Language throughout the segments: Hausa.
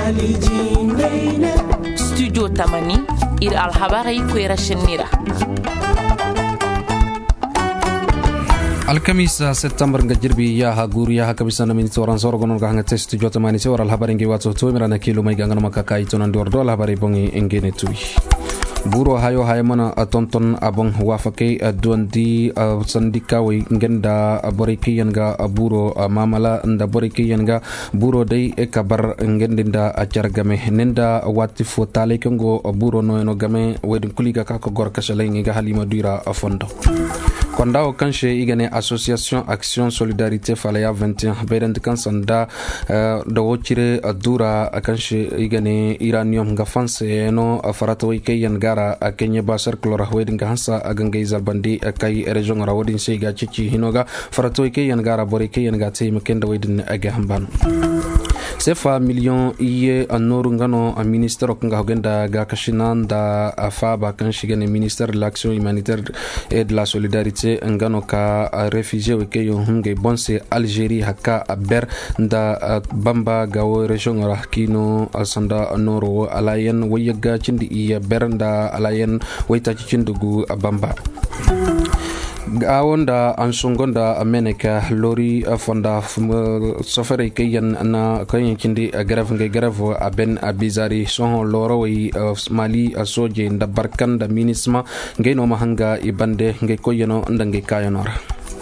studio tamani ir alhabari kwera shenira alkamisa september nga jirbi yaha guriyaha kabisana minito oran sorgonon ga hanga studio tamani se war alhabari ngi watso to mirana kilo mai gangana makaka itonan dor do alhabari bongi engene tui buro hayo hayamana tonton abong wafake dondi sandika wi ngenda boriki yanga buro mamala nda boriki yanga buro dai e kabar ngendinda acargame nenda wati fotale kongo buro no game wedin kuliga ka ko gorka shalengi ga halima duira fondo kondao kanche igane association action solidarité falaya 21 berend kansanda do wocire dura kanche igane iranium ga fanse no farato wikeyan gara kenya basar klora wedin gansa agangay zalbandi kay region rawodin sega cici hinoga farato wikeyan gara borike yan ga tay mekenda wedin aga hamban sefa million iye anoru ngano a ministère ko ngahogenda ga kashinanda afaba kanche igane ministère de l'action humanitaire et de la solidarité ngano ka réfugié weke yo hunge bonse Algérie haka ber nda bamba gawo region rahkino sanda noro alayen wayaga cindi iya ber nda alayen wayta cindugu bamba awonda ansongonda ameneka lori fonda sofere kayan na kayan kindi grave aben abizari son loro wi mali soje nda barkan da minisma ngeno mahanga ibande nge koyeno ndange kayanora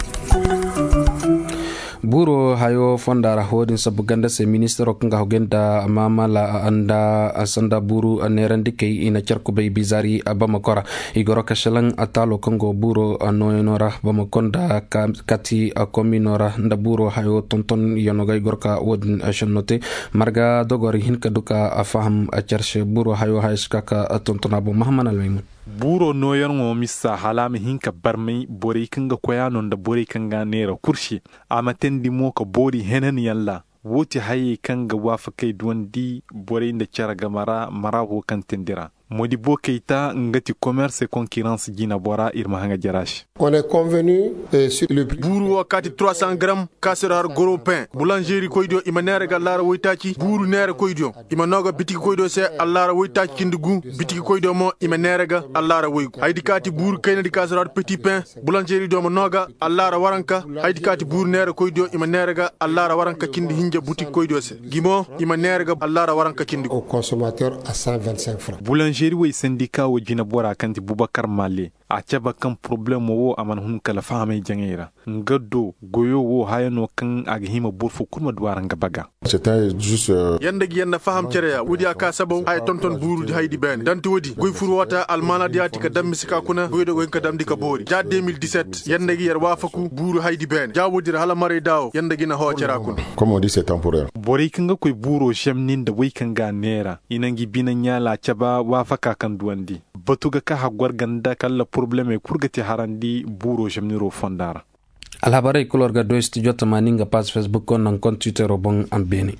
buro hayo fondara hodin sabuganda se ministero kunga hogenda mamala anda asanda buru anerandi kay ina charku bay bizari abamakora igoro kashalang atalo kongo buro anoyenora bamakonda kati kominora nda buro hayo tonton yonoga igorka wodin ashanote marga dogori hinka duka afaham acharshe buro hayo hayskaka tontonabo mahamana almaymun buro noyan ngo misa halami hinka barmai bori kanga koyanon da bori kanga nera kurshi amaten di mo ka bori henen yalla woti hayi kanga wafa kai duwandi bori da cara gamara marawo kan tendira modi bo keita ngati commerce et concurrence gina bora irma hanga jarash on est convenu sur le prix buru wakati 300 grammes kasrar gros pain boulangerie koydo imanere ga lara woytaci buru nere koydo imanoga bitiki koydo se allara woytaci kindugu bitiki koydo mo imanere ga allara woyku haydi kati buru kayna di kasrar petit pain boulangerie do mo noga allara waranka haydi kati buru nere koydo imanere ga allara waranka kindi hinja boutique koydo se gimo imanere ga allara waranka kindugu au consommateur à 125 francs boulangerie way syndicat wo jina bora kanti Boubacar Mali a caba kan problem wo aman hun kala fahame jangera ngado goyo wo hayano kan aghima burfu kurma duwaran gabaga c'était juste yanda gi yanda faham cereya wudi aka sabo ay tonton buru di haydi ben danti wodi goy furwata almana diati ka dammi sika kuna goydo goy ka damdi ka bori ja 2017 yanda gi yar wafaku buru haydi ben ja wodi hala mare dawo yanda gi na ho cera kun comme on dit c'est temporaire bori kanga koy buro shemnin da way kanga nera inangi binanya la caba wafaka kan duwandi batuga ka hagwar ganda kala problème kurgati harandi buro shemniro fondara alhabarai kulorga do studio tamaninga pas facebook kon nan kon twitter obon ambeni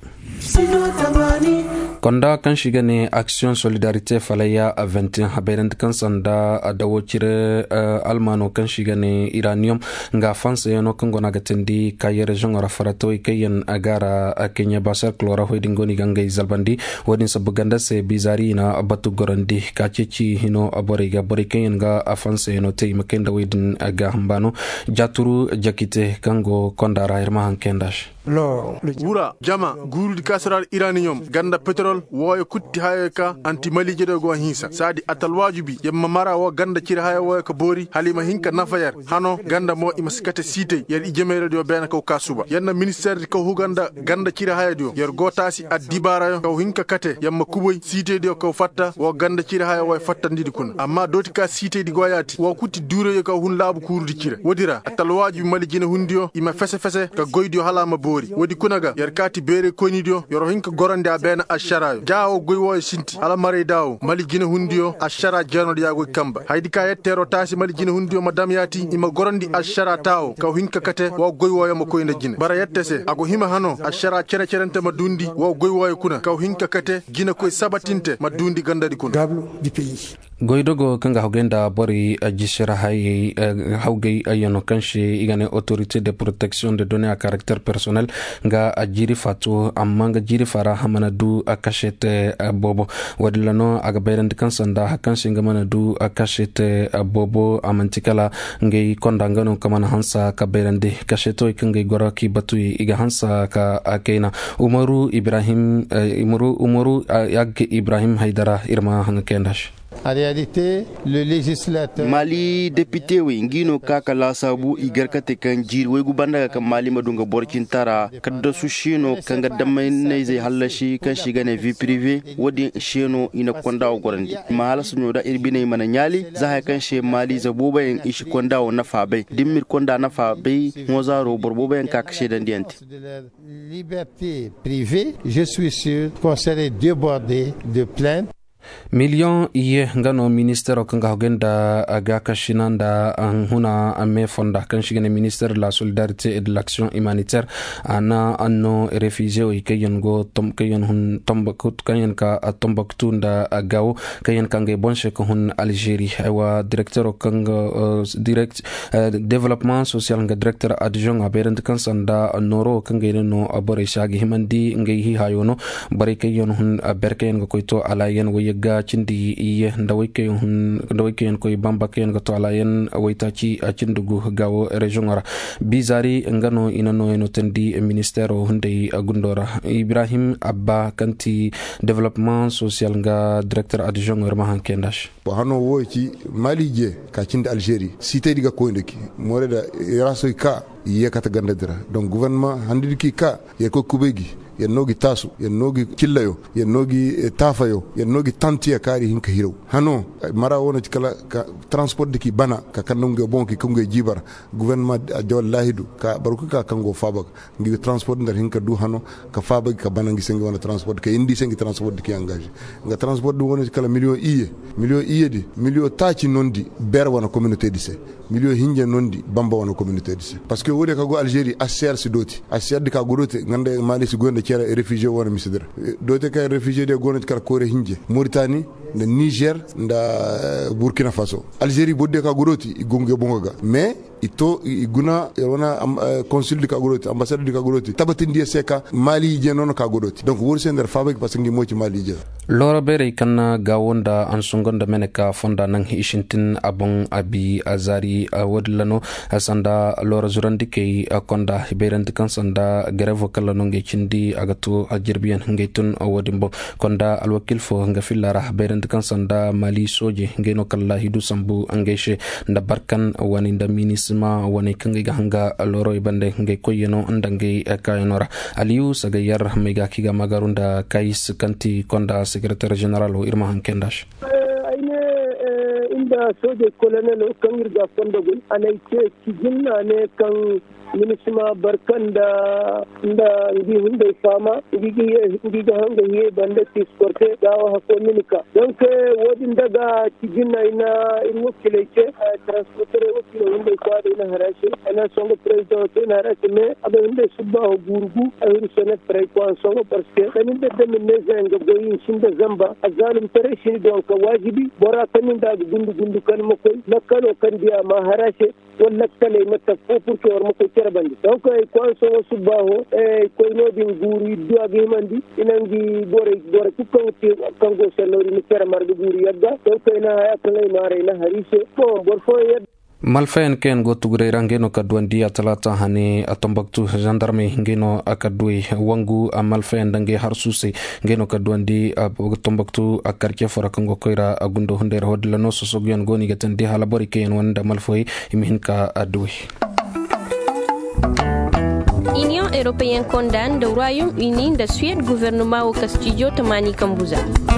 konda kan shiga ne action solidarité falaya a 21 haberend kan sanda dawo cire almano kan shiga ne iranium nga fanse yono kan gona gatendi kaye region rafarato kayen agara kenya basar klora hoydingoni ganga izalbandi wodin sabuganda se bizari na batu gorandi kacici hino aboriga borikayen ga afanse yono te makenda wedin aga hambano jaturu jakite kango kondara irma hankendash wura jama guru di kasrar iranium ganda petrol woyo kutti hayaka anti mali jedo go hinsa sadi atal wajibi yamma mara wo ganda cire haya woyo ka bori halima hinka nafayar hano ganda mo imaskate site yer ijemere do bena ko kasuba yanna ministère ko huganda ganda cire haya do yer gotasi adibara ko hinka kate yamma kuboy site do ko fatta wo ganda cire haya woyo fatta ndidi kun amma doti ka site di goyati wo kutti dure ko hun labu kurdi cire wodira atal wajibi mali jina hundio ima fese ka goydio halama bori wodi kunaga yer kati bere konidio yoro hinka gorande abena asharayo jaawo goywo sinti ala mare dawo mali jina hundio ashara jano diago kamba haydi ka yettero tasi mali jina hundio madam yati ima gorandi ashara tawo ka hinka kate wo goywo yamo koyna jina bara yettese ago hima hano ashara cerente madundi wo goywo kuna ka hinka kate jina koy sabatinte madundi gandadi kun gablo di pays goydogo kanga hogenda bori jishira hay hawgay ayano kanshi igane autorité de protection de données à caractère personnel nga ajiri fatu amanga jiri fara hamana du akashete bobo wadilano agaberend kansanda kanshi ngamana du akashete bobo amantikala ngay kondangano kamana hansa kaberende kasheto ikangay goraki batui iga hansa ka akena umaru yag Ibrahim Haidara irma hangendash. En réalité, le législateur Mali député ngino kaka la sabu igarkate kan jir wegu banda kan Mali madunga borkin tara kadda su shino kan gaddamai ne zai hallashi kan shiga ne vie privée wodi shino ina kondawo gorandi mahala sunyo da irbine mana nyali za kan she Mali za bobayen ishi kondawo na fabai dimmir konda na fabai ngozaro borbobayen kaka shedan dianti liberté privée. Je suis sûr qu'on serait débordé de plaintes. Million iye ngano ministero kanga hogenda aga kashinanda huna ame fonda kanshigene ministère de la solidarité et de l'action humanitaire ana anno réfugié o ikayen go tom kayen hun tombakut kayen ka Tombouctou nda agaw kayen kange bonche ko hun Algérie wa directeur kanga développement social nga directeur adjoint aberend kansanda noro kange no abore shagi himandi ngai hi hayono bare kayen hun berkayen go koito alayen ga cindi iye ndawayke koy bamba ken ga to alayen waytaci cindugu gawo region ara bizari ngano inano eno tendi ministero hunde agundora Ibrahim Abba kanti développement social nga directeur adjoint erma hankendash bo hano woci Mali je ka cindi Algérie cité diga ko ndeki moreda rasoy ka iye kata gandadira donc gouvernement handiki ka ye ko kubegi yen nogi tasu yen nogi killayo yen nogi tafayo yen nogi tantiya kari hinka hiro hano mara wona kala ka transport diki bana ka kanonge bonki kunge jibar gouvernement jawal lahidu ka baruka ka kango fabak ngi transport ndar hinka du hano ka fabak ka bana ngi sengi wona transport ka indi sengi transport diki engagé nga transport du wona kala million iye di million taci nondi ber wona communauté dise million hinje nondi bamba wona communauté dise parce que wode ka go Algérie ACR si doti ACR dika gorote ngande Mali si gonde kera réfugié wona misidra dote kay réfugié de gonat kala kore hinje Mauritanie nda Niger nda Burkina Faso Algérie bodde ka goroti gonge bonga mais ito iguna wona consul de ka goroti ambassade de ka goroti tabatindi seka Mali je non ka goroti donc wor sender fabek parce que ngi mo ci Mali je lora bere kan gawonda ansongonda meneka fonda nang ishintin abong abi azari wodlano asanda lora zurandike akonda berend kansanda greve kala nonge cindi agatu ajirbiyan ngeytun wodimbo konda alwakil fo nga filara berend kansanda Mali soje ngeno kala hidu sambu angeshe nda barkan wani nda minisma wani kangi hanga loro ibande nge koyeno ndange kayenora Aliou Sagayar mega kiga magarunda kais kanti konda secrétaire général o irma hankendash inda soje colonel kangir ga fondogol anay ce kijinna ne kan minisma barkan da ngi hunde fama ngi ga hanga ye bande tisporte dawa hako minika donc wodin daga kijinna ina irwo kilece transporter wakilo hunde kwade ina harashi ana songo president ina harashi me abe hunde subba ho gurgu ayru sene pre ko songo parce que kanin de minne nga goyin shinda zamba azalim tare shi donc wajibi bora kanin da gundu kan mako nakalo kan dia ma harashi wala kale mata pour que or mako bandi donc ko so subaho ko no din guri do agi mandi inangi gore ku kango selori ni kera margo guri yadda donc ina haya kale mare ina harise ko borfo yad malfen ken go tugre rangeno kadwandi atalata hani Tombouctou gendarme ngeno akadui wangu malfen dange harsuse ngeno kadwandi Tombouctou akarke fora kango koira agundo hundera hodlano sosogyan goni gatandi halabori ken wanda malfoy imhinka adui. Union européenne condamne le Royaume-Uni de Suède gouvernement au Castillo Tamani Kambuza.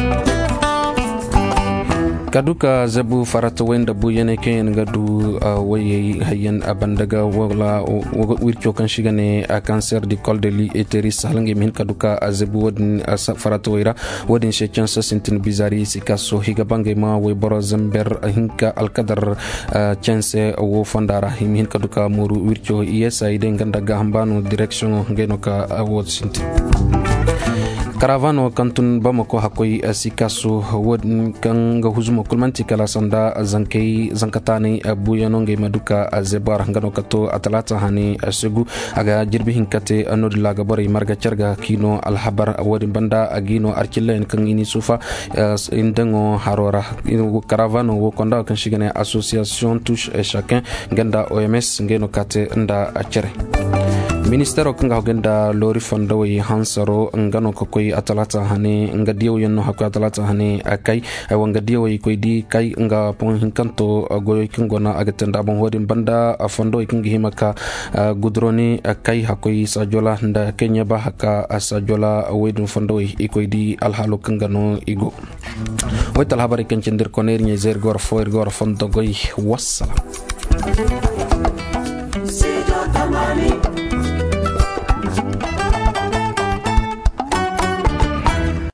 kaduka zabu farata wenda bu yene ken gadu waye hayen abandaga wala wircho kan shigane cancer du col de l'utérus halange min kaduka zabu wadin farata wira wadin she chance sintin bizari sikaso higa bange ma way boro zamber hinka alqadar chance wo fandara min kaduka muru wircho yesa ide gandaga hambano direction ngeno ka awod sintin karavano kantun bamako hakoi sikaso wodin kanga huzumo kulmanti kala sanda zankatani buyanonge maduka zebar ngano kato atalata hani segu aga jirbi hinkate anodila gabari marga charga kino alhabar wodin banda agino archilen kan ini sufa indengo harora karavano wo konda kan shigane association touche et chacun ganda OMS ngeno kate nda achere ministero kanga hogenda lori fondowi hansaro ngano kokoi atalata hani ngadiyo yenno hakwa atalata hani akai wangadiyo koidi kai nga pon hinkanto goyo kingona agatenda bon hodin banda fondo kingi himaka gudroni akai hakoi sajola nda Kenya ba haka sajola wedun fondowi ikoidi alhalo kangano igo wetal habari kencendir koner nyezer gor foir gor fondo goy wassalam